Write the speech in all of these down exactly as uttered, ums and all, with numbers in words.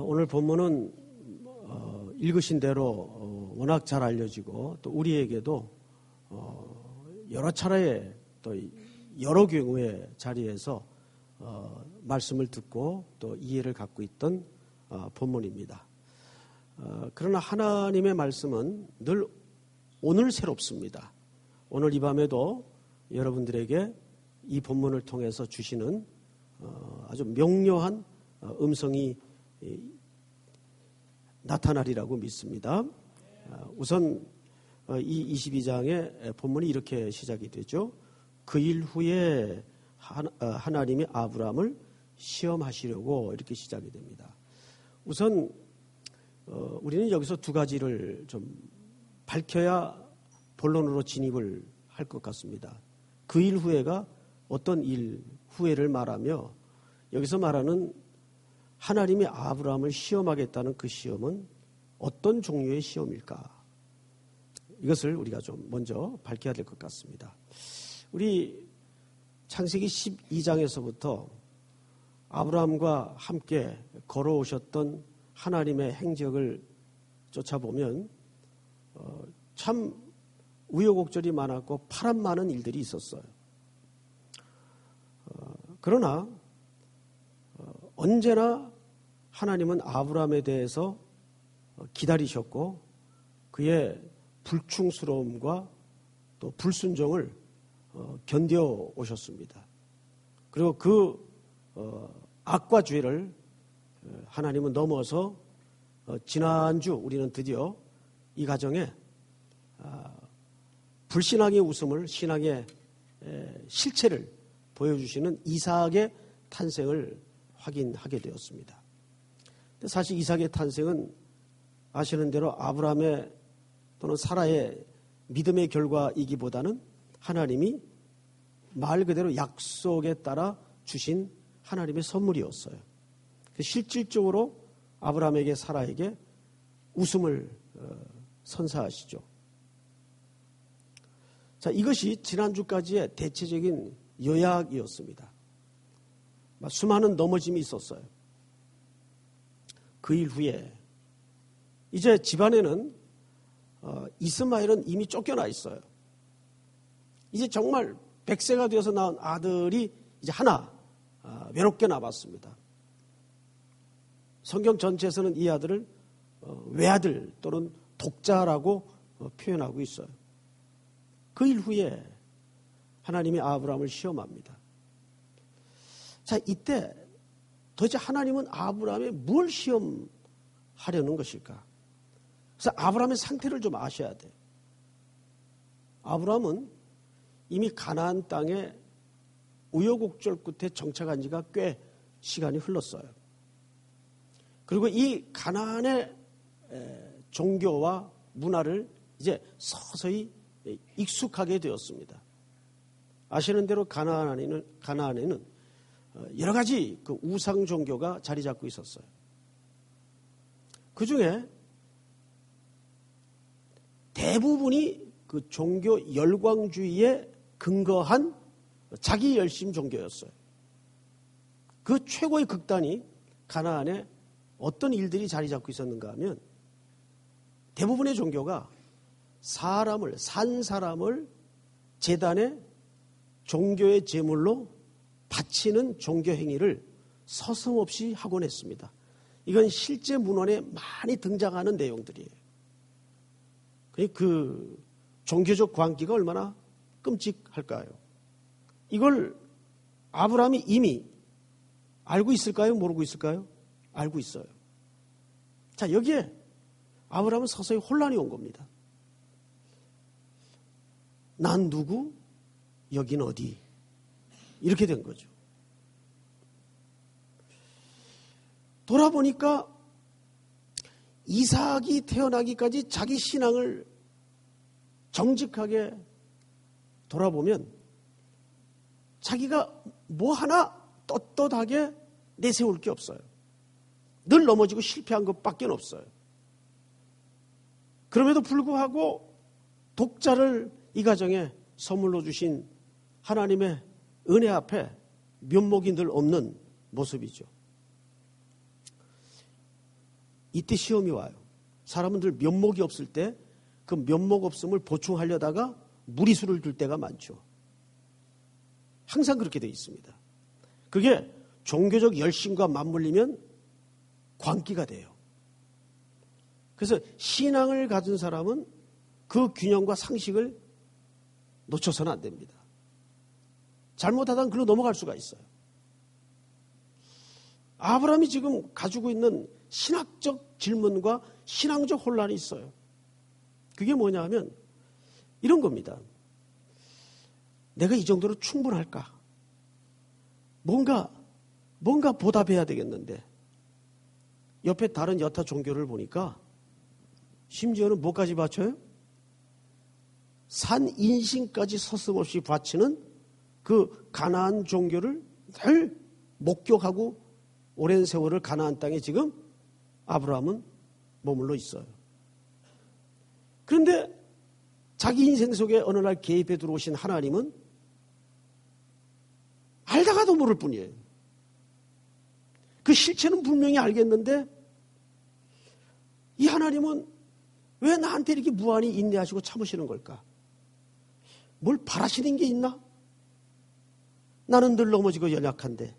오늘 본문은 어, 읽으신 대로 어, 워낙 잘 알려지고 또 우리에게도 어, 여러 차례 또 여러 경우의 자리에서 어, 말씀을 듣고 또 이해를 갖고 있던 어, 본문입니다. 어, 그러나 하나님의 말씀은 늘 오늘 새롭습니다. 오늘 이 밤에도 여러분들에게 이 본문을 통해서 주시는 어, 아주 명료한 어, 음성이 이, 나타나리라고 믿습니다. 어, 우선 어, 이 이십이 장의 본문이 이렇게 시작이 되죠. 그 일 후에 하나, 어, 하나님이 아브라함을 시험하시려고 이렇게 시작이 됩니다. 우선 어, 우리는 여기서 두 가지를 좀 밝혀야 본론으로 진입을 할 것 같습니다. 그 일 후에가 어떤 일 후에를 말하며 여기서 말하는 하나님이 아브라함을 시험하겠다는 그 시험은 어떤 종류의 시험일까? 이것을 우리가 좀 먼저 밝혀야 될 것 같습니다. 우리 창세기 십이 장에서부터 아브라함과 함께 걸어오셨던 하나님의 행적을 쫓아보면 어, 참 우여곡절이 많았고 파란 많은 일들이 있었어요. 어, 그러나 어, 언제나 하나님은 아브라함에 대해서 기다리셨고 그의 불충스러움과 또 불순종을 어, 견뎌 오셨습니다. 그리고 그 어, 악과 죄를 하나님은 넘어서 어, 지난주 우리는 드디어 이 가정에 아, 불신앙의 웃음을 신앙의 에, 실체를 보여주시는 이삭의 탄생을 확인하게 되었습니다. 근데 사실 이삭의 탄생은 아시는 대로 아브라함의 또는 사라의 믿음의 결과이기보다는 하나님이 말 그대로 약속에 따라 주신 하나님의 선물이었어요. 실질적으로 아브라함에게 사라에게 웃음을 선사하시죠. 자, 이것이 지난주까지의 대체적인 요약이었습니다. 수많은 넘어짐이 있었어요. 그 일 후에 이제 집안에는 어, 이스마엘은 이미 쫓겨나 있어요. 이제 정말 백 세가 되어서 낳은 아들이 이제 하나 어, 외롭게 남았습니다. 성경 전체에서는 이 아들을 어, 외아들 또는 독자라고 어, 표현하고 있어요. 그 일 후에 하나님이 아브라함을 시험합니다. 자, 이때 도대체 하나님은 아브라함에 뭘 시험하려는 것일까? 그래서 아브라함의 상태를 좀 아셔야 돼요. 아브라함은 이미 가나안 땅에 우여곡절 끝에 정착한 지가 꽤 시간이 흘렀어요. 그리고 이 가나안의 종교와 문화를 이제 서서히 익숙하게 되었습니다. 아시는 대로 가나안에는, 가나안에는 여러 가지 그 우상 종교가 자리 잡고 있었어요. 그 중에 대부분이 그 종교 열광주의에 근거한 자기 열심 종교였어요. 그 최고의 극단이 가나안에 어떤 일들이 자리 잡고 있었는가 하면 대부분의 종교가 사람을, 산 사람을 제단에 종교의 제물로 바치는 종교 행위를 서슴없이 하곤 했습니다. 이건 실제 문헌에 많이 등장하는 내용들이에요. 그 종교적 광기가 얼마나 끔찍할까요? 이걸 아브라함이 이미 알고 있을까요? 모르고 있을까요? 알고 있어요. 자, 여기에 아브라함은 서서히 혼란이 온 겁니다. 난 누구? 여긴 어디? 이렇게 된 거죠. 돌아보니까 이삭이 태어나기까지 자기 신앙을 정직하게 돌아보면 자기가 뭐 하나 떳떳하게 내세울 게 없어요. 늘 넘어지고 실패한 것밖에 없어요. 그럼에도 불구하고 독자를 이 가정에 선물로 주신 하나님의 은혜 앞에 면목이 늘 없는 모습이죠. 이때 시험이 와요. 사람들 면목이 없을 때 그 면목 없음을 보충하려다가 무리수를 둘 때가 많죠. 항상 그렇게 되어 있습니다. 그게 종교적 열심과 맞물리면 광기가 돼요. 그래서 신앙을 가진 사람은 그 균형과 상식을 놓쳐서는 안 됩니다. 잘못하다가 글로 넘어갈 수가 있어요. 아브라함이 지금 가지고 있는 신학적 질문과 신앙적 혼란이 있어요. 그게 뭐냐 하면 이런 겁니다. 내가 이 정도로 충분할까? 뭔가, 뭔가 보답해야 되겠는데 옆에 다른 여타 종교를 보니까 심지어는 뭐까지 바쳐요? 산 인신까지 서슴없이 바치는 그 가나안 종교를 늘 목격하고 오랜 세월을 가나안 땅에 지금 아브라함은 머물러 있어요. 그런데 자기 인생 속에 어느 날 개입해 들어오신 하나님은 알다가도 모를 뿐이에요. 그 실체는 분명히 알겠는데 이 하나님은 왜 나한테 이렇게 무한히 인내하시고 참으시는 걸까? 뭘 바라시는 게 있나? 나는 늘 넘어지고 연약한데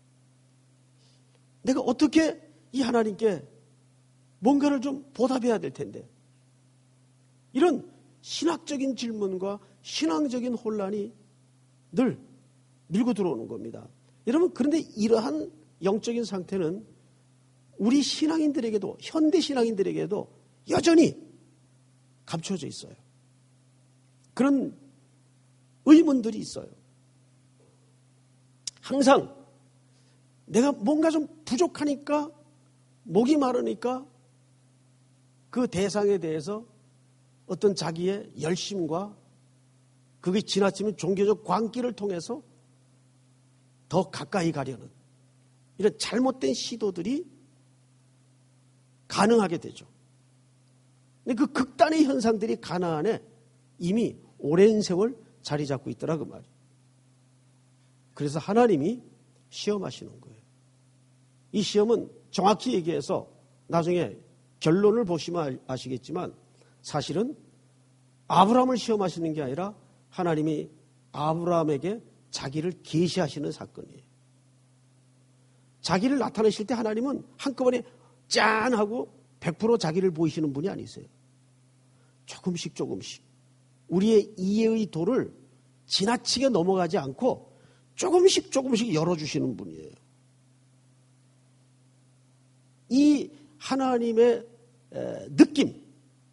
내가 어떻게 이 하나님께 뭔가를 좀 보답해야 될 텐데 이런 신학적인 질문과 신앙적인 혼란이 늘 밀고 들어오는 겁니다. 여러분 그런데 이러한 영적인 상태는 우리 신앙인들에게도 현대 신앙인들에게도 여전히 감춰져 있어요. 그런 의문들이 있어요. 항상 내가 뭔가 좀 부족하니까 목이 마르니까 그 대상에 대해서 어떤 자기의 열심과 그게 지나치면 종교적 광기를 통해서 더 가까이 가려는 이런 잘못된 시도들이 가능하게 되죠. 근데 그 극단의 현상들이 가나안에 이미 오랜 세월 자리 잡고 있더라 그 말이에요. 그래서 하나님이 시험하시는 거예요. 이 시험은 정확히 얘기해서 나중에 결론을 보시면 아시겠지만 사실은 아브라함을 시험하시는 게 아니라 하나님이 아브라함에게 자기를 계시하시는 사건이에요. 자기를 나타내실 때 하나님은 한꺼번에 짠 하고 백 퍼센트 자기를 보이시는 분이 아니세요. 조금씩 조금씩 우리의 이해의 도를 지나치게 넘어가지 않고 조금씩 조금씩 열어주시는 분이에요. 이 하나님의 느낌,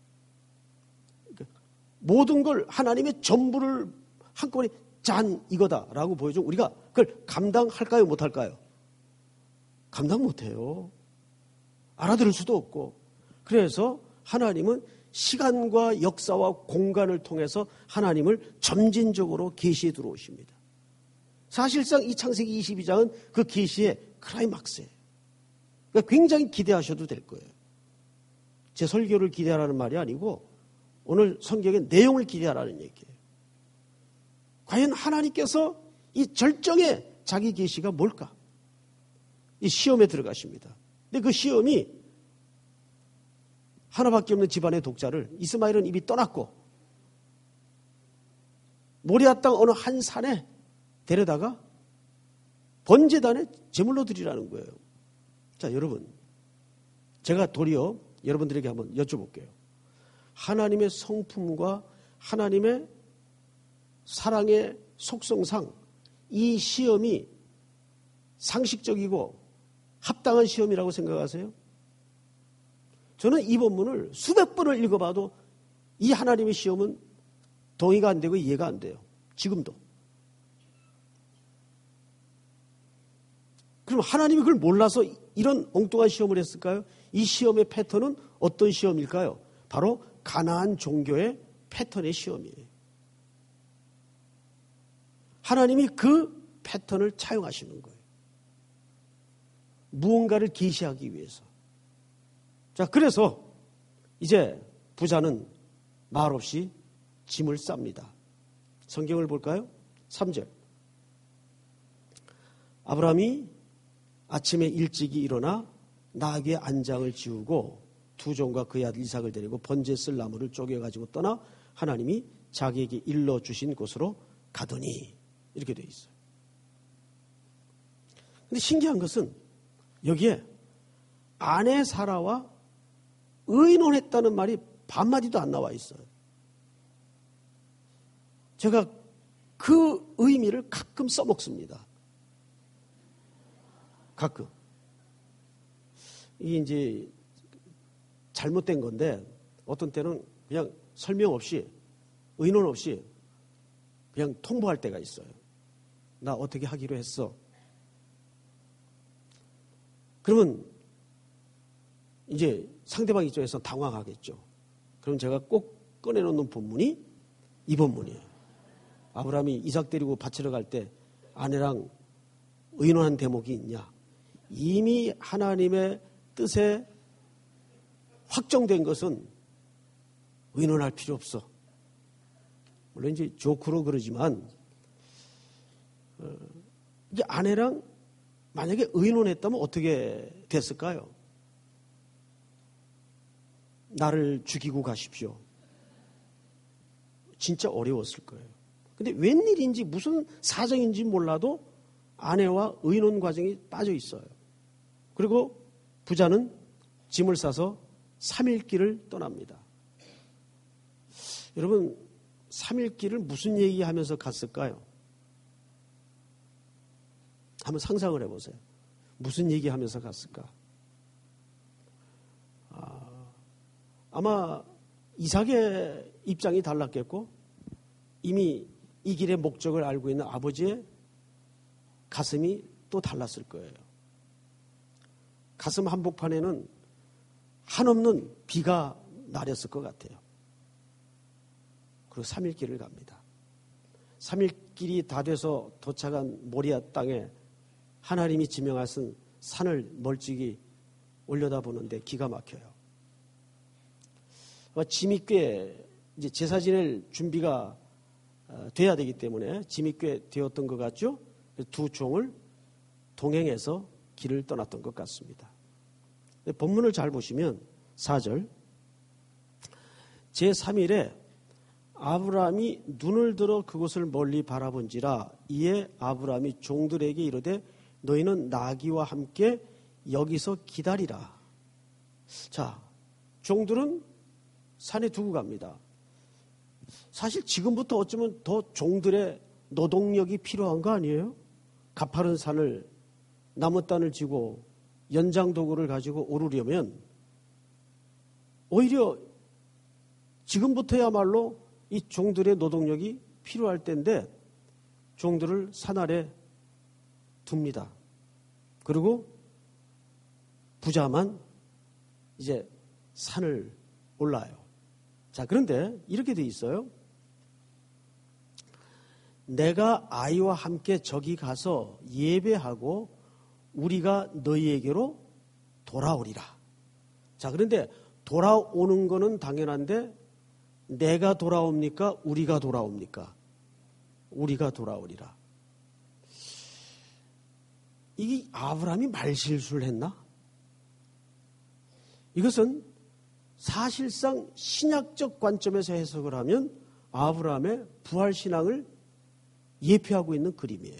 모든 걸 하나님의 전부를 한꺼번에 짠 이거다라고 보여주면 우리가 그걸 감당할까요 못할까요? 감당 못해요. 알아들을 수도 없고. 그래서 하나님은 시간과 역사와 공간을 통해서 하나님을 점진적으로 계시해 들어오십니다. 사실상 이 창세기 이십이 장은 그 계시의 클라이막스예요. 그러니까 굉장히 기대하셔도 될 거예요. 제 설교를 기대하라는 말이 아니고 오늘 성경의 내용을 기대하라는 얘기예요. 과연 하나님께서 이 절정의 자기 계시가 뭘까? 이 시험에 들어가십니다. 근데 그 시험이 하나밖에 없는 집안의 독자를 이스마엘은 이미 떠났고 모리아 땅 어느 한 산에 데려다가 번제단에 제물로 드리라는 거예요. 자, 여러분, 제가 도리어 여러분들에게 한번 여쭤볼게요. 하나님의 성품과 하나님의 사랑의 속성상 이 시험이 상식적이고 합당한 시험이라고 생각하세요? 저는 이 본문을 수백 번을 읽어봐도 이 하나님의 시험은 동의가 안 되고 이해가 안 돼요. 지금도. 그럼 하나님이 그걸 몰라서 이런 엉뚱한 시험을 했을까요? 이 시험의 패턴은 어떤 시험일까요? 바로 가나안 종교의 패턴의 시험이에요. 하나님이 그 패턴을 차용하시는 거예요. 무언가를 계시하기 위해서. 자, 그래서 이제 부자는 말없이 짐을 쌉니다. 성경을 볼까요? 삼 절. 아브라함이 아침에 일찍이 일어나 나귀의 안장을 지우고 두 종과 그의 아들 이삭을 데리고 번제 쓸 나무를 쪼개가지고 떠나 하나님이 자기에게 일러주신 곳으로 가더니 이렇게 되어 있어요. 근데 신기한 것은 여기에 아내 사라와 의논했다는 말이 반마디도 안 나와 있어요. 제가 그 의미를 가끔 써먹습니다. 가끔. 이게 이제 잘못된 건데 어떤 때는 그냥 설명 없이 의논 없이 그냥 통보할 때가 있어요. 나 어떻게 하기로 했어. 그러면 이제 상대방 입장에서 당황하겠죠. 그럼 제가 꼭 꺼내놓는 본문이 이 본문이에요. 아브라함이 이삭 데리고 바치러 갈 때 아내랑 의논한 대목이 있냐. 이미 하나님의 뜻에 확정된 것은 의논할 필요 없어. 물론 이제 조크로 그러지만 어, 이게 아내랑 만약에 의논했다면 어떻게 됐을까요? 나를 죽이고 가십시오. 진짜 어려웠을 거예요. 근데 웬일인지 무슨 사정인지 몰라도 아내와 의논 과정이 빠져 있어요. 그리고 부자는 짐을 싸서 삼 일 길을 떠납니다. 여러분, 삼 일 길을 무슨 얘기하면서 갔을까요? 한번 상상을 해보세요. 무슨 얘기하면서 갔을까? 아, 아마 이삭의 입장이 달랐겠고 이미 이 길의 목적을 알고 있는 아버지의 가슴이 또 달랐을 거예요. 가슴 한복판에는 한없는 비가 내렸을 것 같아요. 그리고 삼 일 길을 갑니다. 삼 일 길이 다 돼서 도착한 모리아 땅에 하나님이 지명하신 산을 멀찍이 올려다보는데 기가 막혀요. 짐이 꽤 이제 제사 지낼 준비가 돼야 되기 때문에 짐이 꽤 되었던 것 같죠? 두 종을 동행해서 길을 떠났던 것 같습니다. 본문을 잘 보시면 사 절 제삼 일에 아브라함이 눈을 들어 그곳을 멀리 바라본지라 이에 아브라함이 종들에게 이르되 너희는 나귀와 함께 여기서 기다리라. 자, 종들은 산에 두고 갑니다. 사실 지금부터 어쩌면 더 종들의 노동력이 필요한 거 아니에요? 가파른 산을 나무단을 지고 연장 도구를 가지고 오르려면 오히려 지금부터야말로 이 종들의 노동력이 필요할 때인데 종들을 산 아래 둡니다. 그리고 부자만 이제 산을 올라요. 자, 그런데 이렇게 돼 있어요. 내가 아이와 함께 저기 가서 예배하고 우리가 너희에게로 돌아오리라. 자, 그런데 돌아오는 거는 당연한데 내가 돌아옵니까? 우리가 돌아옵니까? 우리가 돌아오리라. 이게 아브라함이 말실수를 했나? 이것은 사실상 신약적 관점에서 해석을 하면 아브라함의 부활신앙을 예표하고 있는 그림이에요.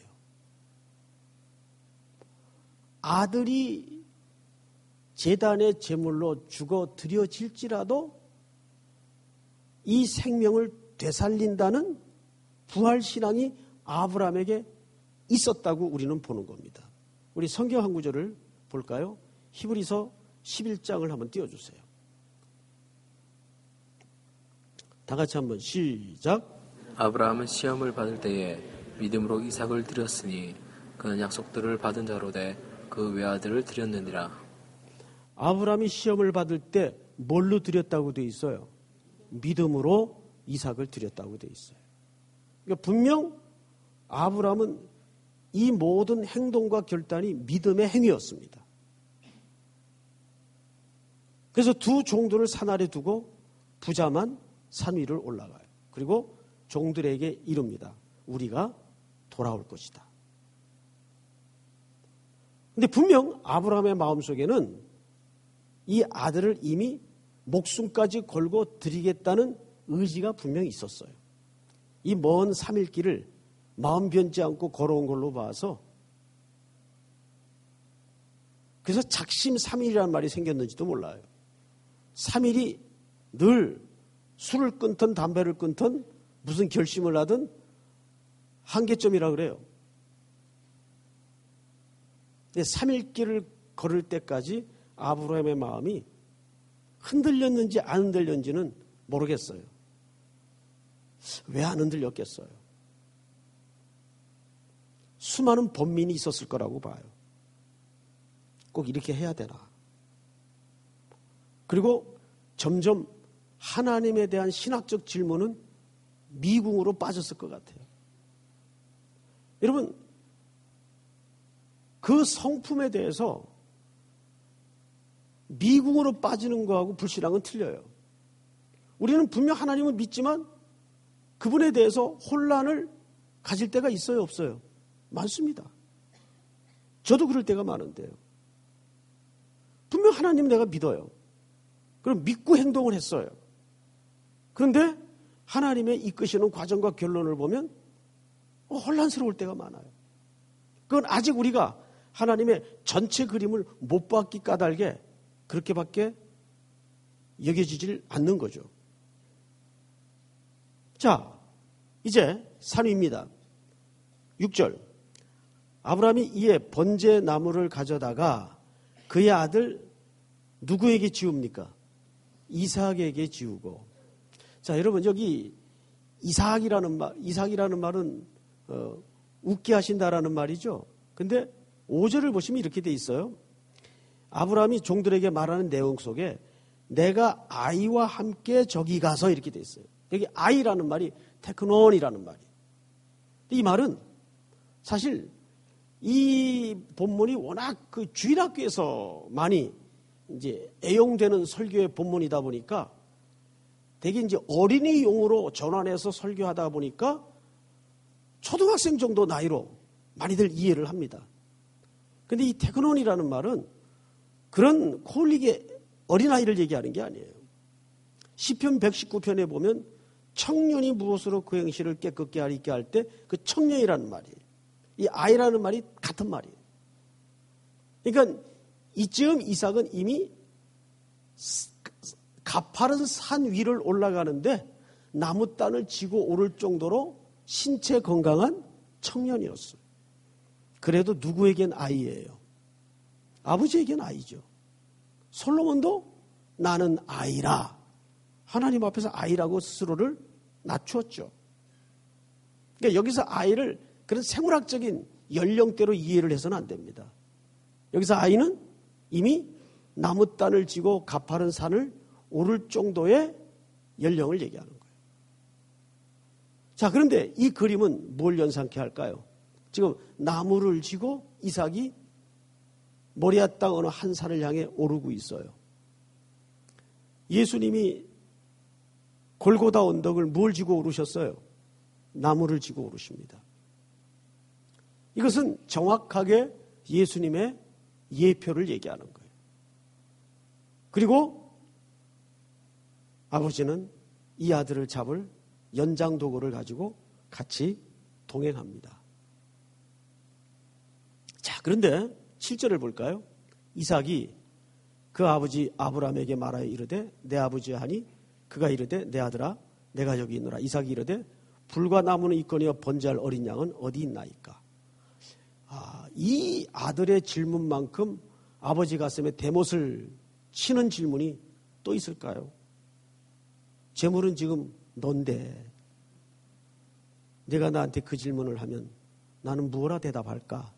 아들이 제단의 제물로 죽어 드려질지라도 이 생명을 되살린다는 부활신앙이 아브라함에게 있었다고 우리는 보는 겁니다. 우리 성경 한 구절을 볼까요? 히브리서 십일 장을 한번 띄워주세요. 다 같이 한번 시작. 아브라함은 시험을 받을 때에 믿음으로 이삭을 드렸으니 그는 약속들을 받은 자로 돼 그 외아들을 드렸느니라. 아브라함이 시험을 받을 때 뭘로 드렸다고 돼 있어요? 믿음으로 이삭을 드렸다고 돼 있어요. 그러니까 분명 아브라함은 이 모든 행동과 결단이 믿음의 행위였습니다. 그래서 두 종들을 산 아래 두고 부자만 산 위를 올라가요. 그리고 종들에게 이릅니다. 우리가 돌아올 것이다. 근데 분명 아브라함의 마음속에는 이 아들을 이미 목숨까지 걸고 드리겠다는 의지가 분명히 있었어요. 이 먼 삼 일 길을 마음 변치 않고 걸어온 걸로 봐서 그래서 작심 삼 일이라는 말이 생겼는지도 몰라요. 삼 일이 늘 술을 끊든 담배를 끊든 무슨 결심을 하든 한계점이라 그래요. 근데 삼 일 길을 걸을 때까지 아브라함의 마음이 흔들렸는지 안 흔들렸는지는 모르겠어요. 왜 안 흔들렸겠어요? 수많은 번민이 있었을 거라고 봐요. 꼭 이렇게 해야 되나? 그리고 점점 하나님에 대한 신학적 질문은 미궁으로 빠졌을 것 같아요. 여러분, 그 성품에 대해서 미궁으로 빠지는 거하고 불신앙은 틀려요. 우리는 분명 하나님을 믿지만 그분에 대해서 혼란을 가질 때가 있어요, 없어요? 많습니다. 저도 그럴 때가 많은데요. 분명 하나님 내가 믿어요. 그럼 믿고 행동을 했어요. 그런데 하나님의 이끄시는 과정과 결론을 보면 혼란스러울 때가 많아요. 그건 아직 우리가 하나님의 전체 그림을 못 봤기 까닭에 그렇게밖에 여겨지질 않는 거죠. 자, 이제 산위입니다. 육 절. 아브라함이 이에 번제 나무를 가져다가 그의 아들 누구에게 지웁니까? 이삭에게 지우고. 자, 여러분 여기 이삭이라는 말, 이삭이라는 말은 어, 웃게 하신다라는 말이죠. 근데 오 절을 보시면 이렇게 돼 있어요. 아브라함이 종들에게 말하는 내용 속에 내가 아이와 함께 저기 가서 이렇게 돼 있어요. 여기 아이라는 말이 테크논이라는 말이에요. 이 말은 사실 이 본문이 워낙 그 주일학교에서 많이 이제 애용되는 설교의 본문이다 보니까 되게 이제 어린이용으로 전환해서 설교하다 보니까 초등학생 정도 나이로 많이들 이해를 합니다. 근데 이 테크논이라는 말은 그런 콜릭의 어린아이를 얘기하는 게 아니에요. 시편 백십구 편에 보면 청년이 무엇으로 그 행실을 깨끗게 하리게 할 때 그 청년이라는 말이에요. 이 아이라는 말이 같은 말이에요. 그러니까 이쯤 이삭은 이미 가파른 산 위를 올라가는데 나무단을 지고 오를 정도로 신체 건강한 청년이었어요. 그래도 누구에겐 아이예요. 아버지에겐 아이죠. 솔로몬도 나는 아이라 하나님 앞에서 아이라고 스스로를 낮추었죠. 그러니까 여기서 아이를 그런 생물학적인 연령대로 이해를 해서는 안 됩니다. 여기서 아이는 이미 나무단을 지고 가파른 산을 오를 정도의 연령을 얘기하는 거예요. 자, 그런데 이 그림은 뭘 연상케 할까요? 지금 나무를 지고 이삭이 모리아 땅 어느 한 산을 향해 오르고 있어요. 예수님이 골고다 언덕을 뭘 지고 오르셨어요? 나무를 지고 오르십니다. 이것은 정확하게 예수님의 예표를 얘기하는 거예요. 그리고 아버지는 이 아들을 잡을 연장 도구를 가지고 같이 동행합니다. 자, 그런데 칠 절을 볼까요? 이삭이 그 아버지 아브라함에게 말하여 이르되 내 아버지 하니 그가 이르되 내 아들아 내가 여기 있노라. 이삭이 이르되 불과 나무는 있거니와 번제할 어린 양은 어디 있나이까. 아, 이 아들의 질문만큼 아버지 가슴에 대못을 치는 질문이 또 있을까요? 재물은 지금 넌데 내가 나한테 그 질문을 하면 나는 무엇라 대답할까?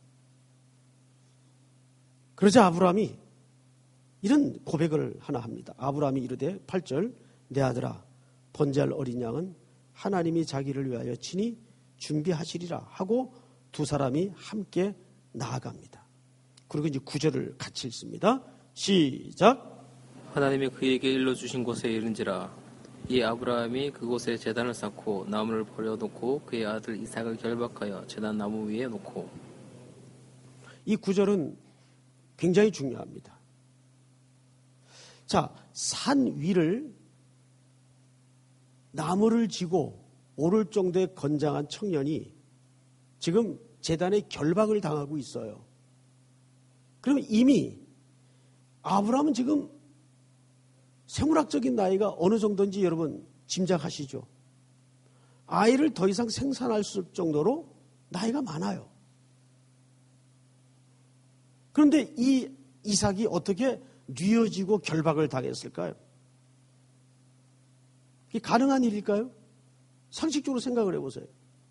그러자 아브라함이 이런 고백을 하나 합니다. 아브라함이 이르되 팔 절 내 아들아 번제할 어린 양은 하나님이 자기를 위하여 친히 준비하시리라 하고 두 사람이 함께 나아갑니다. 그리고 이제 구 절을 같이 읽습니다. 시작. 하나님이 그에게 일러주신 곳에 이른지라 이 아브라함이 그곳에 제단을 쌓고 나무를 버려놓고 그의 아들 이삭을 결박하여 제단 나무 위에 놓고. 이 구절은 굉장히 중요합니다. 자, 산 위를 나무를 지고 오를 정도의 건장한 청년이 지금 제단에 결박을 당하고 있어요. 그럼 이미 아브라함은 지금 생물학적인 나이가 어느 정도인지 여러분 짐작하시죠? 아이를 더 이상 생산할 수 없을 정도로 나이가 많아요. 그런데 이 이삭이 어떻게 뉘어지고 결박을 당했을까요? 이게 가능한 일일까요? 상식적으로 생각을 해보세요.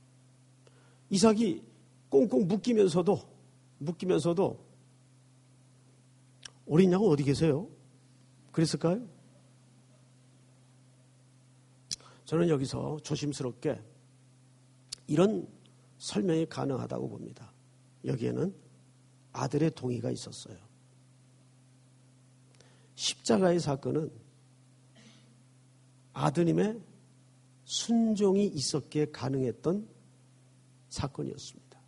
이삭이 꽁꽁 묶이면서도 묶이면서도 어린 양은 어디 계세요? 그랬을까요? 저는 여기서 조심스럽게 이런 설명이 가능하다고 봅니다. 여기에는 아들의 동의가 있었어요. 십자가의 사건은 아드님의 순종이 있었기에 가능했던 사건이었습니다.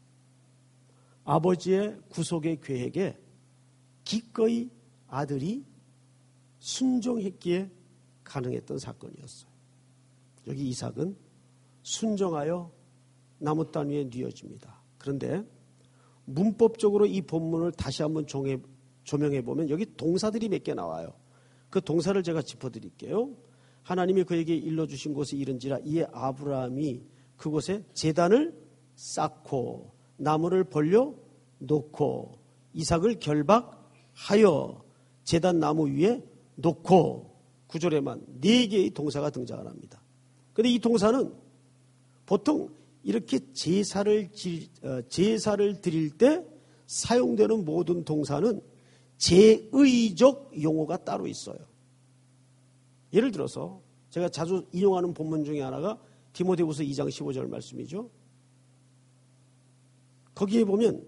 아버지의 구속의 계획에 기꺼이 아들이 순종했기에 가능했던 사건이었어요. 여기 이삭은 순종하여 나무단 위에 뉘어집니다. 그런데 문법적으로 이 본문을 다시 한번 조명해 보면 여기 동사들이 몇 개 나와요. 그 동사를 제가 짚어드릴게요. 하나님이 그에게 일러주신 곳에 이른지라 이에 아브라함이 그곳에 제단을 쌓고 나무를 벌려 놓고 이삭을 결박하여 제단 나무 위에 놓고 구절에만 네 개의 동사가 등장을 합니다. 그런데 이 동사는 보통 이렇게 제사를, 제사를 드릴 때 사용되는 모든 동사는 제의적 용어가 따로 있어요. 예를 들어서 제가 자주 인용하는 본문 중에 하나가 디모데후서 이 장 십오 절 말씀이죠. 거기에 보면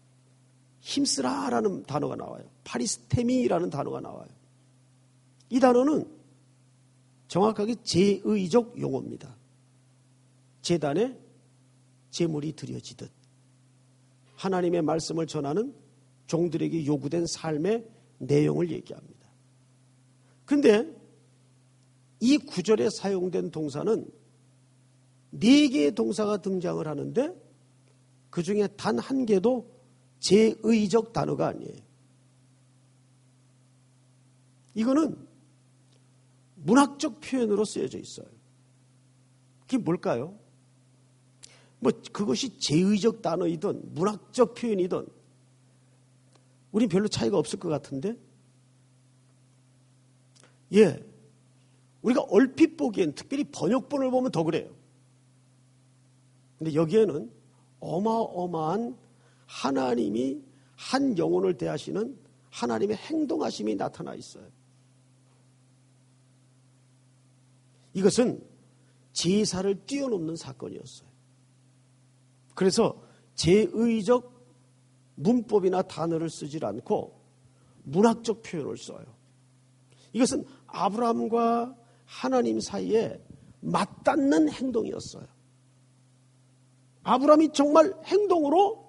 힘쓰라라는 단어가 나와요. 파리스테미라는 단어가 나와요. 이 단어는 정확하게 제의적 용어입니다. 제단에 제물이 드려지듯 하나님의 말씀을 전하는 종들에게 요구된 삶의 내용을 얘기합니다. 그런데 이 구절에 사용된 동사는 네 개의 동사가 등장을 하는데 그 중에 단 한 개도 제의적 단어가 아니에요. 이거는 문학적 표현으로 쓰여져 있어요. 그게 뭘까요? 뭐 그것이 제의적 단어이든 문학적 표현이든 우린 별로 차이가 없을 것 같은데 예, 우리가 얼핏 보기엔 특별히 번역본을 보면 더 그래요. 근데 여기에는 어마어마한 하나님이 한 영혼을 대하시는 하나님의 행동하심이 나타나 있어요. 이것은 제사를 뛰어넘는 사건이었어요. 그래서 제의적 문법이나 단어를 쓰지 않고 문학적 표현을 써요. 이것은 아브라함과 하나님 사이에 맞닿는 행동이었어요. 아브라함이 정말 행동으로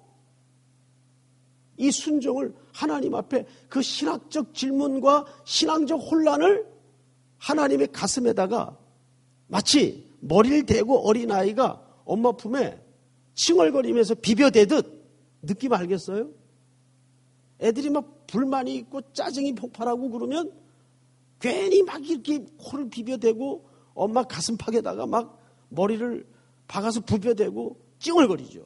이 순종을 하나님 앞에 그 신학적 질문과 신앙적 혼란을 하나님의 가슴에다가 마치 머리를 대고 어린아이가 엄마 품에 칭얼거리면서 비벼대듯 느낌 알겠어요? 애들이 막 불만이 있고 짜증이 폭발하고 그러면 괜히 막 이렇게 코를 비벼대고 엄마 가슴팍에다가 막 머리를 박아서 부벼대고 찡얼거리죠.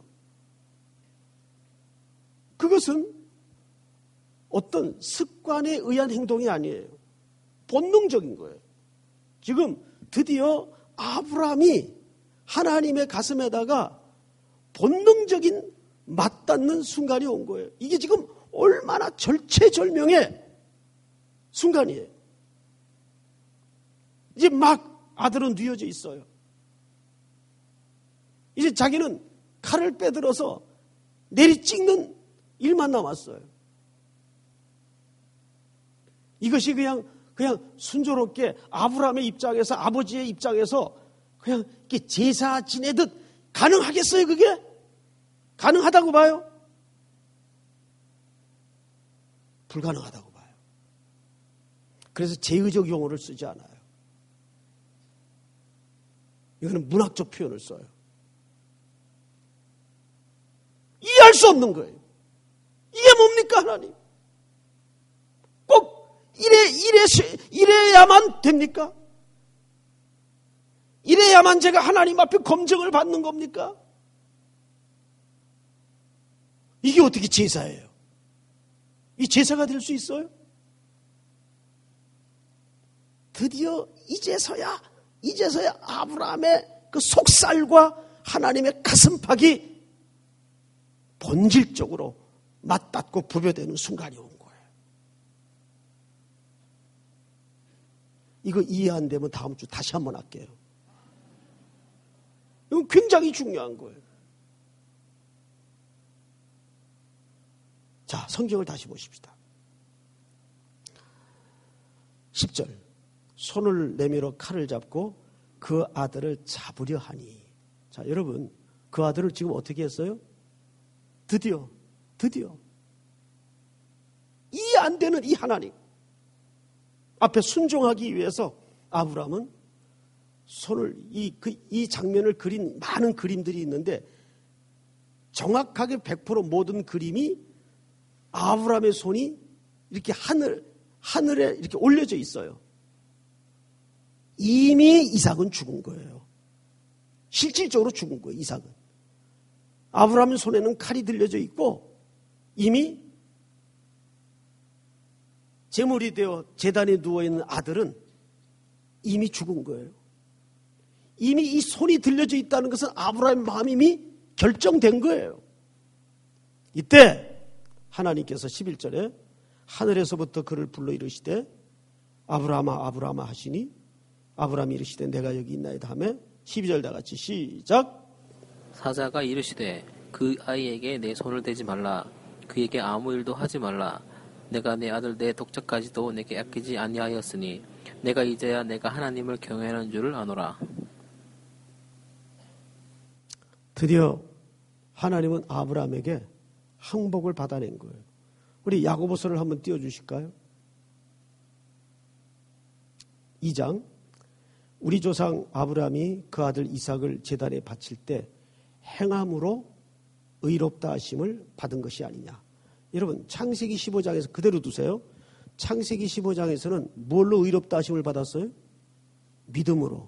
그것은 어떤 습관에 의한 행동이 아니에요. 본능적인 거예요. 지금 드디어 아브라함이 하나님의 가슴에다가 본능적인 맞닿는 순간이 온 거예요. 이게 지금 얼마나 절체절명의 순간이에요. 이제 막 아들은 뉘어져 있어요. 이제 자기는 칼을 빼들어서 내리 찍는 일만 남았어요. 이것이 그냥 그냥 순조롭게 아브라함의 입장에서 아버지의 입장에서 그냥 이렇게 제사 지내듯 가능하겠어요, 그게? 가능하다고 봐요? 불가능하다고 봐요. 그래서 제의적 용어를 쓰지 않아요. 이거는 문학적 표현을 써요. 이해할 수 없는 거예요. 이게 뭡니까, 하나님? 꼭 이래, 이래, 이래야만 됩니까? 이래야만 제가 하나님 앞에 검증을 받는 겁니까? 이게 어떻게 제사예요? 이 제사가 될 수 있어요? 드디어 이제서야, 이제서야 아브라함의 그 속살과 하나님의 가슴팍이 본질적으로 맞닿고 부벼되는 순간이 온 거예요. 이거 이해 안 되면 다음 주 다시 한번 할게요. 이건 굉장히 중요한 거예요. 자, 성경을 다시 보십시다. 십 절. 손을 내밀어 칼을 잡고 그 아들을 잡으려 하니. 자, 여러분, 그 아들을 지금 어떻게 했어요? 드디어, 드디어. 이해 안 되는 이 하나님 앞에 순종하기 위해서 아브라함은 손을, 이, 그, 이 장면을 그린 많은 그림들이 있는데 정확하게 백 퍼센트 모든 그림이 아브라함의 손이 이렇게 하늘, 하늘에 이렇게 올려져 있어요. 이미 이삭은 죽은 거예요. 실질적으로 죽은 거예요, 이삭은. 아브라함의 손에는 칼이 들려져 있고 이미 제물이 되어 제단에 누워있는 아들은 이미 죽은 거예요. 이미 이 손이 들려져 있다는 것은 아브라함의 마음이 이미 결정된 거예요. 이때 하나님께서 십일 절에 하늘에서부터 그를 불러 이르시되 아브라함아 아브라함아 하시니 아브라함이 이르시되 내가 여기 있나이다 하며 십이 절 다 같이 시작. 사자가 이르시되 그 아이에게 내 손을 대지 말라. 그에게 아무 일도 하지 말라. 내가 내 아들 내 독자까지도 내게 아끼지 아니하였으니 내가 이제야 내가 하나님을 경외하는 줄을 아노라. 드디어 하나님은 아브라함에게 항복을 받아낸 거예요. 우리 야고보서를 한번 띄워주실까요? 이 장. 우리 조상 아브라함이 그 아들 이삭을 제단에 바칠 때 행함으로 의롭다 하심을 받은 것이 아니냐. 여러분, 창세기 십오 장에서 그대로 두세요. 창세기 십오 장에서는 뭘로 의롭다 하심을 받았어요? 믿음으로.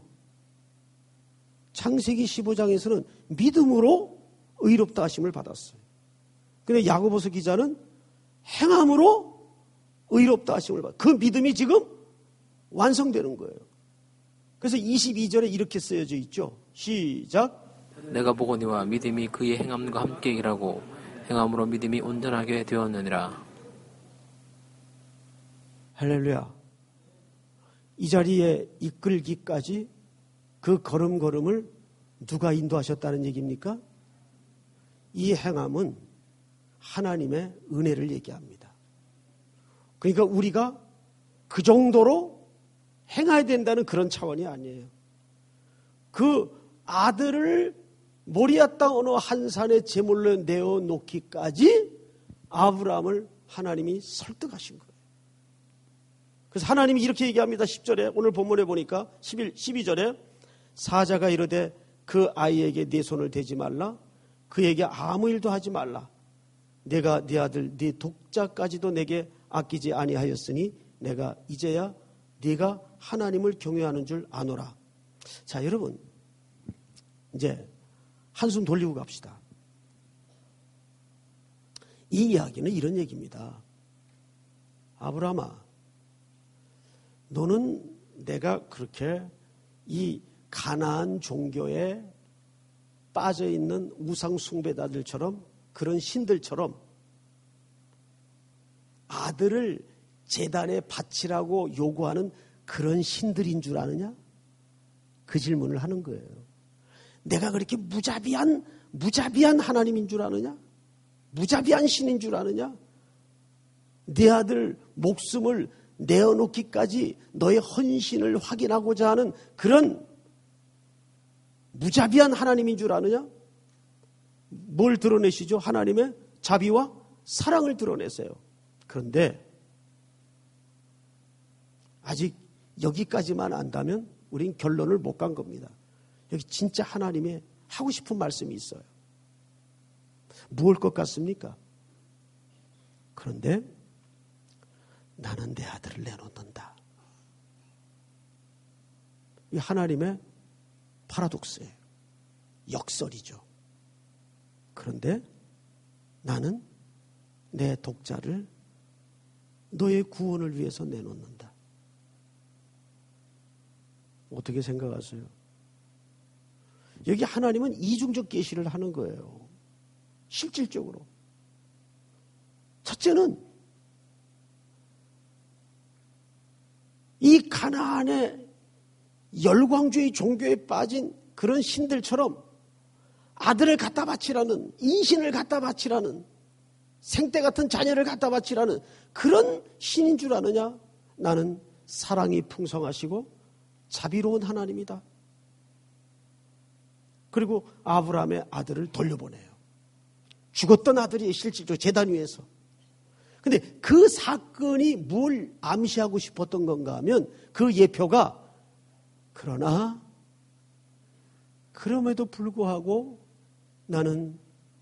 창세기 십오 장에서는 믿음으로 의롭다 하심을 받았어요. 근데 야고보서 기자는 행함으로 의롭다 하심을 받았어요. 그 믿음이 지금 완성되는 거예요. 그래서 이십이 절에 이렇게 쓰여져 있죠. 시작. 내가 보거니와 믿음이 그의 행함과 함께 일하고 행함으로 믿음이 온전하게 되었느니라. 할렐루야. 이 자리에 이끌기까지 그 걸음걸음을 누가 인도하셨다는 얘기입니까? 이 행함은 하나님의 은혜를 얘기합니다. 그러니까 우리가 그 정도로 행해야 된다는 그런 차원이 아니에요. 그 아들을 모리아 땅 어느 한 산에 제물로 내어놓기까지 아브라함을 하나님이 설득하신 거예요. 그래서 하나님이 이렇게 얘기합니다. 십 절에 오늘 본문에 보니까 십일, 십이 절에 사자가 이르되 그 아이에게 네 손을 대지 말라. 그에게 아무 일도 하지 말라. 내가 네 아들 네 독자까지도 내게 아끼지 아니하였으니 내가 이제야 네가 하나님을 경외하는 줄 아노라. 자, 여러분, 이제 한숨 돌리고 갑시다. 이 이야기는 이런 얘기입니다. 아브라함아, 너는 내가 그렇게 이 가나안 종교에 빠져있는 우상 숭배자들처럼 그런 신들처럼 아들을 제단에 바치라고 요구하는 그런 신들인 줄 아느냐? 그 질문을 하는 거예요. 내가 그렇게 무자비한 무자비한 하나님인 줄 아느냐? 무자비한 신인 줄 아느냐? 내 아들 목숨을 내어놓기까지 너의 헌신을 확인하고자 하는 그런 무자비한 하나님인 줄 아느냐? 뭘 드러내시죠? 하나님의 자비와 사랑을 드러내세요. 그런데 아직 여기까지만 안다면 우린 결론을 못 간 겁니다. 여기 진짜 하나님의 하고 싶은 말씀이 있어요. 무엇일 것 같습니까? 그런데 나는 내 아들을 내놓는다. 이 하나님의 파라독스예요. 역설이죠. 그런데 나는 내 독자를 너의 구원을 위해서 내놓는다. 어떻게 생각하세요? 여기 하나님은 이중적 계시를 하는 거예요. 실질적으로. 첫째는 이 가나안의 열광주의 종교에 빠진 그런 신들처럼 아들을 갖다 바치라는, 인신을 갖다 바치라는, 생때 같은 자녀를 갖다 바치라는 그런 신인 줄 아느냐? 나는 사랑이 풍성하시고 자비로운 하나님이다. 그리고 아브라함의 아들을 돌려보내요. 죽었던 아들이 실질적으로 제단 위에서. 근데 그 사건이 뭘 암시하고 싶었던 건가 하면 그 예표가 그러나 그럼에도 불구하고 나는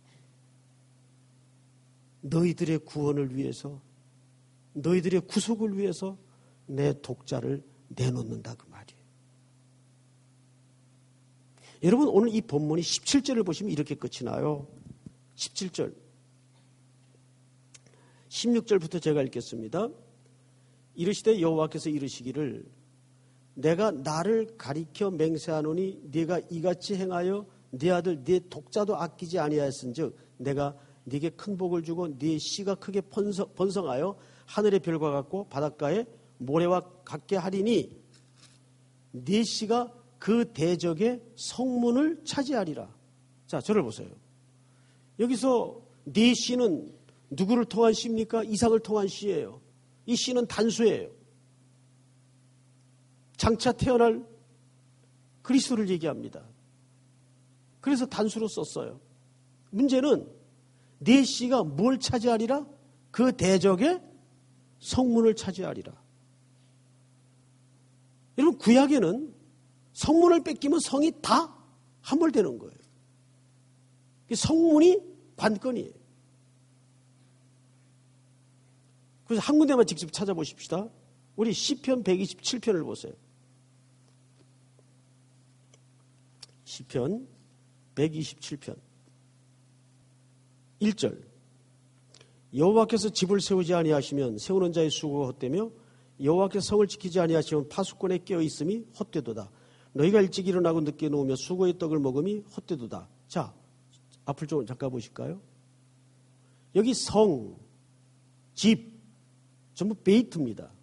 너희들의 구원을 위해서, 너희들의 구속을 위해서 내 독자를 내놓는다 그 말이에요. 여러분 오늘 이 본문이 십칠 절을 보시면 이렇게 끝이 나요. 십칠 절. 십육 절부터 제가 읽겠습니다. 이르시되 여호와께서 이르시기를 내가 나를 가리켜 맹세하노니 네가 이같이 행하여 네 아들 네 독자도 아끼지 아니하였은즉 내가 네게 큰 복을 주고 네 씨가 크게 번성, 번성하여 하늘의 별과 같고 바닷가의 모래와 같게 하리니 네 씨가 그 대적의 성문을 차지하리라. 자, 저를 보세요. 여기서 네 씨는 누구를 통한 씨입니까? 이삭을 통한 씨예요. 이 씨는 단수예요. 장차 태어날 그리스도를 얘기합니다. 그래서 단수로 썼어요. 문제는 네 씨가 뭘 차지하리라? 그 대적의 성문을 차지하리라. 여러분 구약에는 성문을 뺏기면 성이 다 함몰되는 거예요. 성문이 관건이에요. 그래서 한 군데만 직접 찾아보십시다. 우리 시편 백이십칠 편을 보세요. 시편 백이십칠 편 일 절. 여호와께서 집을 세우지 아니하시면 세우는 자의 수고가 헛되며 여호와께서 성을 지키지 아니하시면 파수꾼에 깨어 있음이 헛되도다. 너희가 일찍 일어나고 늦게 누우며 수고의 떡을 먹음이 헛되도다. 자, 앞을 좀 잠깐 보실까요? 여기 성, 집 전부 베이트입니다.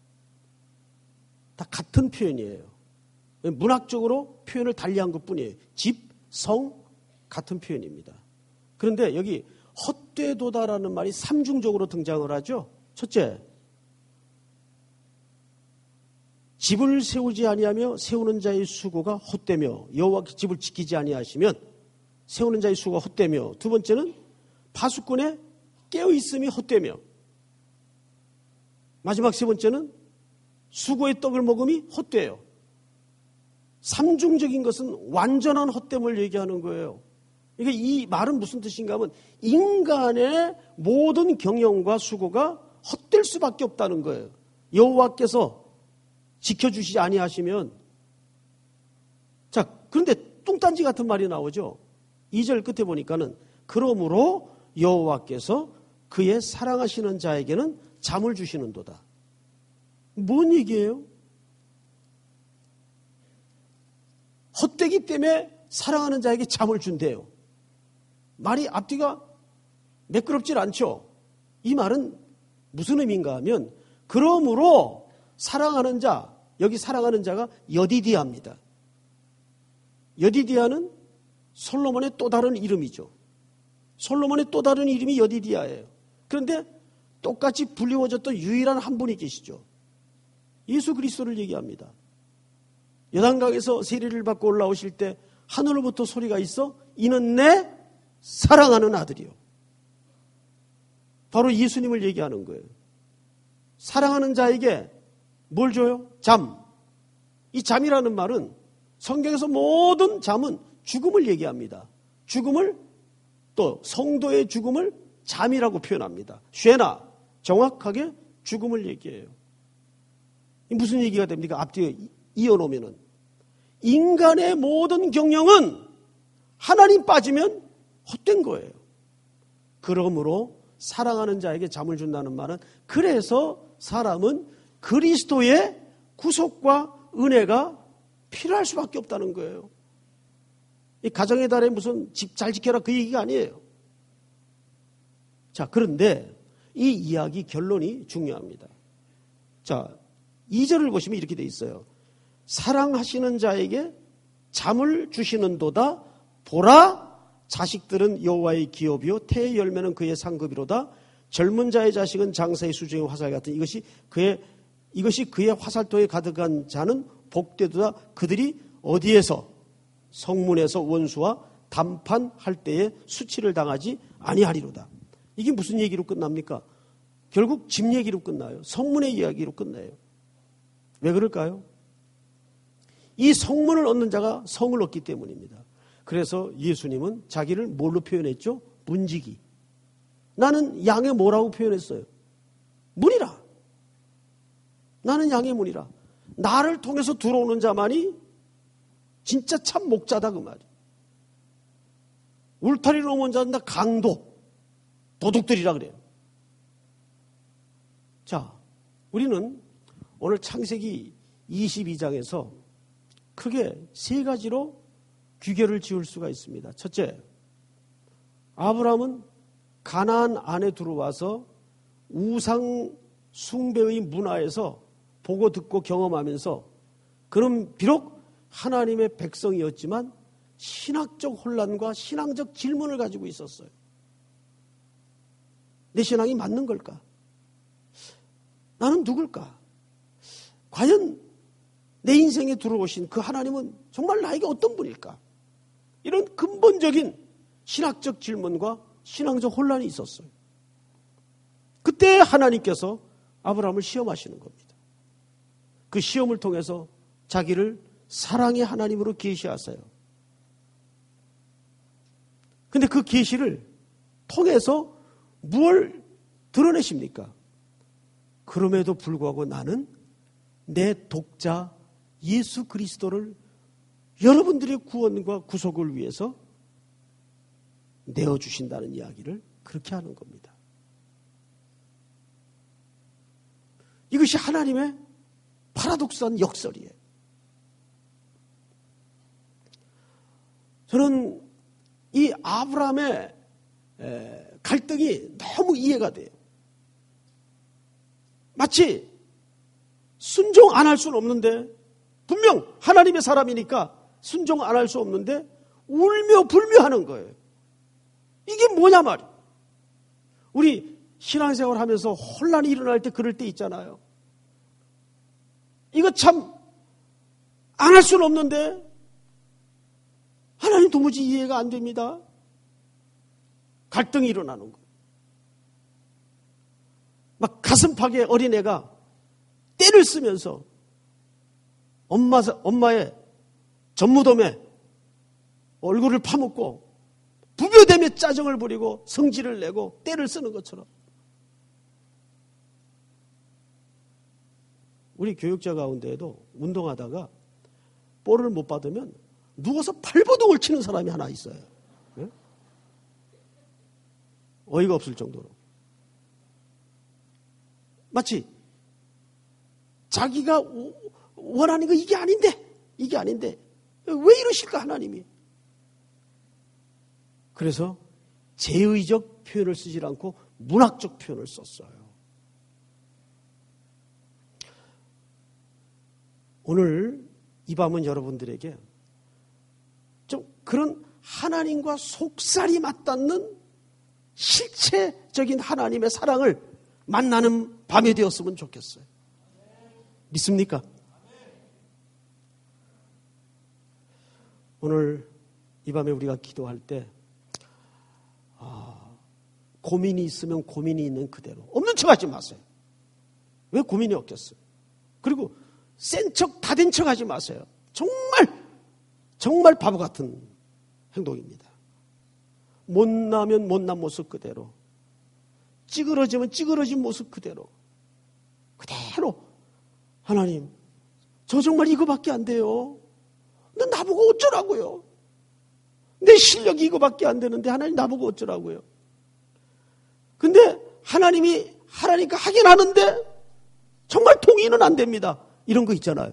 다 같은 표현이에요. 문학적으로 표현을 달리한 것뿐이에요. 집, 성 같은 표현입니다. 그런데 여기 헛되도다라는 말이 삼중적으로 등장을 하죠. 첫째, 집을 세우지 아니하며 세우는 자의 수고가 헛되며 여호와께서 집을 지키지 아니하시면 세우는 자의 수고가 헛되며, 두 번째는 파수꾼에 깨어있음이 헛되며, 마지막 세 번째는 수고의 떡을 먹음이 헛되요. 삼중적인 것은 완전한 헛됨을 얘기하는 거예요. 그러니까 이 말은 무슨 뜻인가 하면 인간의 모든 경영과 수고가 헛될 수밖에 없다는 거예요. 여호와께서 지켜주시지 아니하시면. 자, 그런데 뚱딴지 같은 말이 나오죠. 이 절 끝에 보니까는 그러므로 여호와께서 그의 사랑하시는 자에게는 잠을 주시는도다. 뭔 얘기예요? 헛되기 때문에 사랑하는 자에게 잠을 준대요. 말이 앞뒤가 매끄럽질 않죠. 이 말은 무슨 의미인가 하면 그러므로 사랑하는 자, 여기 사랑하는 자가 여디디아입니다. 여디디아는 솔로몬의 또 다른 이름이죠. 솔로몬의 또 다른 이름이 여디디아예요. 그런데 똑같이 불리워졌던 유일한 한 분이 계시죠. 예수 그리스도를 얘기합니다. 여단강에서 세례를 받고 올라오실 때 하늘로부터 소리가 있어 이는 내 사랑하는 아들이요. 바로 예수님을 얘기하는 거예요. 사랑하는 자에게 뭘 줘요? 잠. 이 잠이라는 말은 성경에서 모든 잠은 죽음을 얘기합니다. 죽음을 또 성도의 죽음을 잠이라고 표현합니다. 쉐나 정확하게 죽음을 얘기해요. 무슨 얘기가 됩니까? 앞뒤에 이어놓으면은 인간의 모든 경영은 하나님 빠지면 헛된 거예요. 그러므로 사랑하는 자에게 잠을 준다는 말은 그래서 사람은 그리스도의 구속과 은혜가 필요할 수밖에 없다는 거예요. 이 가정의 달에 무슨 집 잘 지켜라 그 얘기가 아니에요. 자, 그런데 이 이야기 결론이 중요합니다. 자, 이 절을 보시면 이렇게 돼 있어요. 사랑하시는 자에게 잠을 주시는도다. 보라, 자식들은 여호와의 기업이요 태의 열매는 그의 상급이로다. 젊은 자의 자식은 장사의 수중의 화살 같은 이것이 그의 이것이 그의 화살토에 가득한 자는 복되도다. 그들이 어디에서 성문에서 원수와 담판할 때에 수치를 당하지 아니하리로다. 이게 무슨 얘기로 끝납니까? 결국 집 얘기로 끝나요. 성문의 이야기로 끝나요. 왜 그럴까요? 이 성문을 얻는 자가 성을 얻기 때문입니다. 그래서 예수님은 자기를 뭘로 표현했죠? 문지기. 나는 양의 뭐라고 표현했어요? 문이라. 나는 양의 문이라. 나를 통해서 들어오는 자만이 진짜 참 목자다 그 말이에요. 울타리를 넘은 자는 다 강도, 도둑들이라 그래요. 자, 우리는 오늘 창세기 이십이 장에서 크게 세 가지로 규결을 지을 수가 있습니다. 첫째, 아브라함은 가나안 안에 들어와서 우상 숭배의 문화에서 보고 듣고 경험하면서 그는 비록 하나님의 백성이었지만 신학적 혼란과 신앙적 질문을 가지고 있었어요. 내 신앙이 맞는 걸까? 나는 누굴까? 과연 내 인생에 들어오신 그 하나님은 정말 나에게 어떤 분일까? 이런 근본적인 신학적 질문과 신앙적 혼란이 있었어요. 그때 하나님께서 아브라함을 시험하시는 겁니다. 그 시험을 통해서 자기를 사랑의 하나님으로 계시하세요. 근데 그 계시를 통해서 무엇을 드러내십니까? 그럼에도 불구하고 나는 내 독자 예수 그리스도를 여러분들의 구원과 구속을 위해서 내어주신다는 이야기를 그렇게 하는 겁니다. 이것이 하나님의 파라독스한 역설이에요. 저는 이 아브라함의 갈등이 너무 이해가 돼요. 마치 순종 안 할 수는 없는데 분명 하나님의 사람이니까 순종 안 할 수 없는데 울며 불며 하는 거예요. 이게 뭐냐 말이에요. 우리 신앙생활 하면서 혼란이 일어날 때 그럴 때 있잖아요. 이거 참 안 할 수는 없는데 하나님 도무지 이해가 안 됩니다. 갈등이 일어나는 거예요. 막 가슴팍에 어린애가 때를 쓰면서 엄마, 엄마의 전무덤에 얼굴을 파묻고 부벼대며 짜증을 부리고 성질을 내고 때를 쓰는 것처럼 우리 교육자 가운데에도 운동하다가 볼을 못 받으면 누워서 발버둥을 치는 사람이 하나 있어요. 네? 어이가 없을 정도로. 마치 자기가 원하는 거 이게 아닌데 이게 아닌데 왜 이러실까 하나님이. 그래서 제의적 표현을 쓰지 않고 문학적 표현을 썼어요. 오늘 이 밤은 여러분들에게 좀 그런 하나님과 속살이 맞닿는 실체적인 하나님의 사랑을 만나는 밤이 되었으면 좋겠어요. 믿습니까? 오늘 이 밤에 우리가 기도할 때 아, 고민이 있으면 고민이 있는 그대로 없는 척 하지 마세요. 왜 고민이 없겠어요? 그리고 센 척, 다 된 척 하지 마세요. 정말, 정말 바보 같은 행동입니다. 못나면 못난 모습 그대로, 찌그러지면 찌그러진 모습 그대로, 그대로 하나님, 저 정말 이거밖에 안 돼요. 근데 나보고 어쩌라고요? 내 실력이 이거밖에 안 되는데 하나님 나보고 어쩌라고요? 근데 하나님이 하라니까 하긴 하는데 정말 동의는 안 됩니다. 이런 거 있잖아요.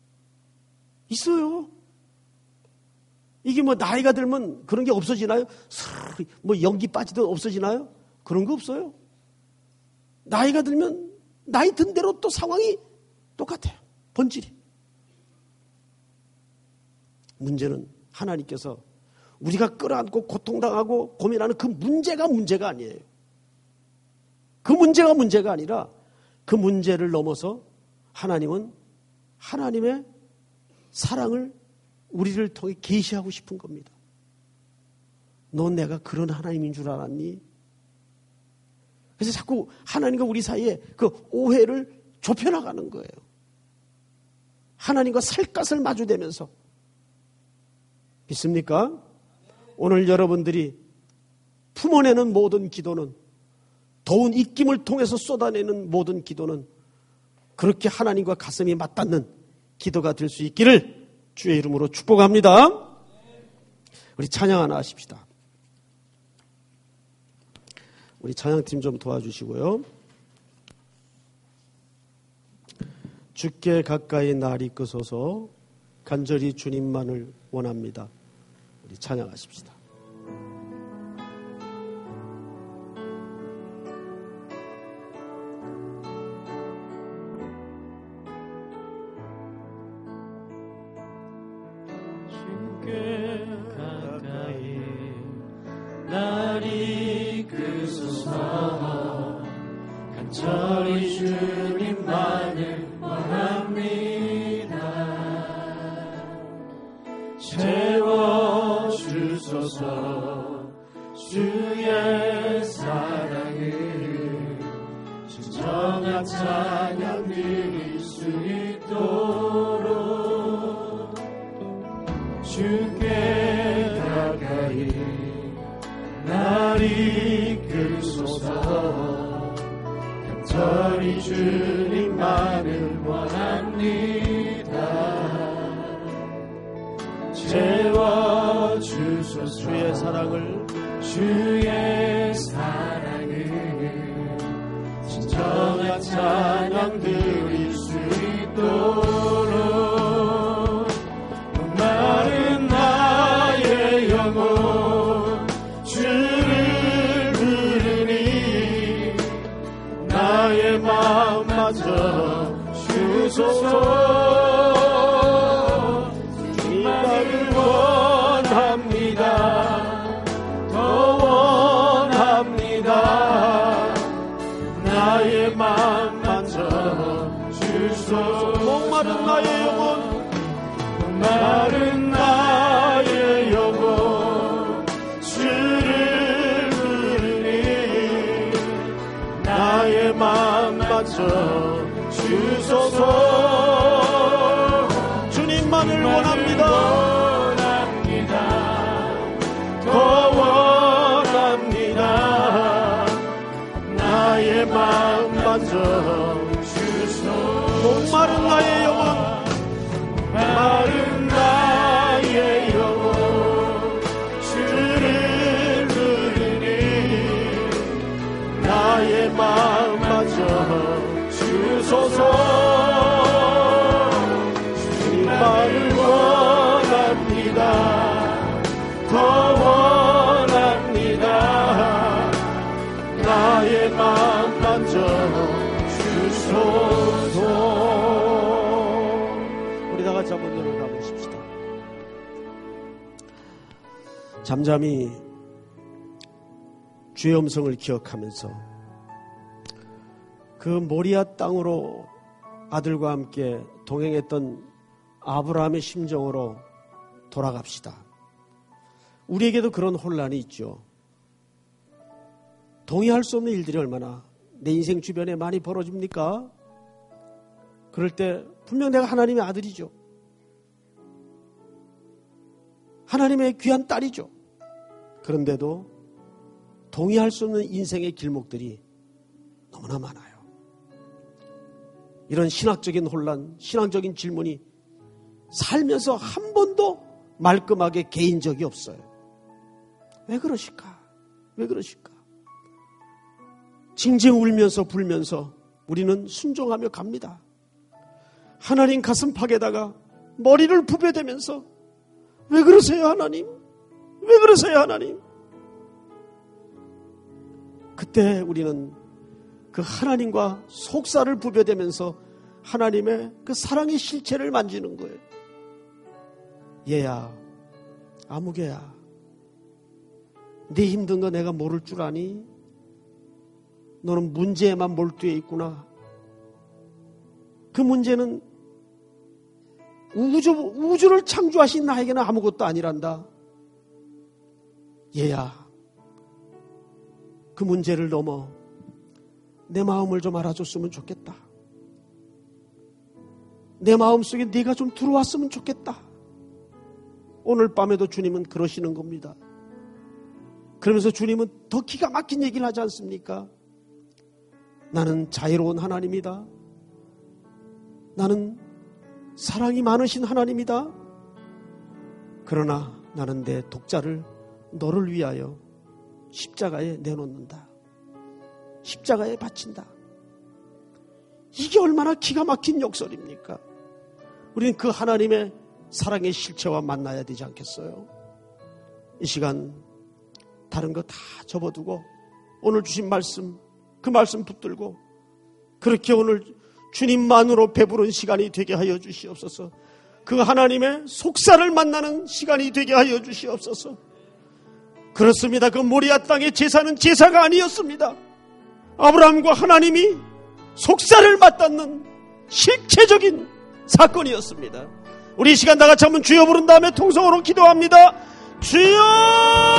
있어요. 이게 뭐 나이가 들면 그런 게 없어지나요? 뭐 연기 빠지듯 없어지나요? 그런 거 없어요. 나이가 들면 나이 든 대로 또 상황이 똑같아요. 본질이. 문제는 하나님께서 우리가 끌어안고 고통당하고 고민하는 그 문제가 문제가 아니에요. 그 문제가 문제가 아니라 그 문제를 넘어서 하나님은 하나님의 사랑을 우리를 통해 계시하고 싶은 겁니다. 넌 내가 그런 하나님인 줄 알았니? 그래서 자꾸 하나님과 우리 사이에 그 오해를 좁혀나가는 거예요. 하나님과 살갗을 마주대면서. 믿습니까? 오늘 여러분들이 품어내는 모든 기도는, 더운 입김을 통해서 쏟아내는 모든 기도는 그렇게 하나님과 가슴이 맞닿는 기도가 될 수 있기를 주의 이름으로 축복합니다. 우리 찬양 하나 하십시다. 우리 찬양팀 좀 도와주시고요. 주께 가까이 날 이끄소서, 간절히 주님만을 원합니다. 우리 찬양하십시다. 주께 가까이 날 이끄소서, 간절히 주님만을 원합니다. 채워주소서 주의 사랑을, 진정한 찬양 드릴 수 있도록 주께 가까이 날 이끌소서, 간절히 주님만을 원합니다. 채워주소서 주의 사랑을, 주의 사랑을, 진정한 찬양 드릴 수 있도록. 목마른 나의 영혼 주를 부르니, 나의 마음 만져 주소서. 주님만을 원합니다. 더 원합니다. 나의 마음 만져 주소서. 목마른 나의 영혼, 목마른 나의 영혼 주를 부르니, 나의 마음 만져 주소서. 주님만을 원합니다. 더 원합니다. 나의 마음 만져 주소서. 목마른 나의 영혼, 마른 나의 영혼 주를 부르니, 나의 마음 만져 주소서. 주님만을 원합니다. 더 원합니다. 나의 마음 만져 주소서. 우리 다 같이 한번 눈을 감으십시다. 잠잠히 주의 음성을 기억하면서 그 모리아 땅으로 아들과 함께 동행했던 아브라함의 심정으로 돌아갑시다. 우리에게도 그런 혼란이 있죠. 동의할 수 없는 일들이 얼마나 내 인생 주변에 많이 벌어집니까? 그럴 때 분명 내가 하나님의 아들이죠. 하나님의 귀한 딸이죠. 그런데도 동의할 수 없는 인생의 길목들이 너무나 많아요. 이런 신학적인 혼란, 신앙적인 질문이 살면서 한 번도 말끔하게 개인 적이 없어요. 왜 그러실까? 왜 그러실까? 징징 울면서 불면서 우리는 순종하며 갑니다. 하나님 가슴팍에다가 머리를 부벼대면서 왜 그러세요 하나님? 왜 그러세요 하나님? 그때 우리는 그 하나님과 속살을 부벼대면서 하나님의 그 사랑의 실체를 만지는 거예요. 얘야, 아무개야, 네 힘든 거 내가 모를 줄 아니? 너는 문제에만 몰두해 있구나. 그 문제는 우주, 우주를 창조하신 나에게는 아무것도 아니란다. 얘야, 그 문제를 넘어 내 마음을 좀 알아줬으면 좋겠다. 내 마음속에 네가 좀 들어왔으면 좋겠다. 오늘 밤에도 주님은 그러시는 겁니다. 그러면서 주님은 더 기가 막힌 얘기를 하지 않습니까? 나는 자유로운 하나님이다. 나는 사랑이 많으신 하나님이다. 그러나 나는 내 독자를 너를 위하여 십자가에 내놓는다. 십자가에 바친다. 이게 얼마나 기가 막힌 역설입니까? 우리는 그 하나님의 사랑의 실체와 만나야 되지 않겠어요? 이 시간 다른 거 다 접어두고 오늘 주신 말씀, 그 말씀 붙들고 그렇게 오늘 주님만으로 배부른 시간이 되게 하여 주시옵소서. 그 하나님의 속살을 만나는 시간이 되게 하여 주시옵소서. 그렇습니다. 그 모리아 땅의 제사는 제사가 아니었습니다. 아브라함과 하나님이 속살을 맞닿는 실체적인 사건이었습니다. 우리 이 시간 다 같이 한번 주여 부른 다음에 통성으로 기도합니다. 주여!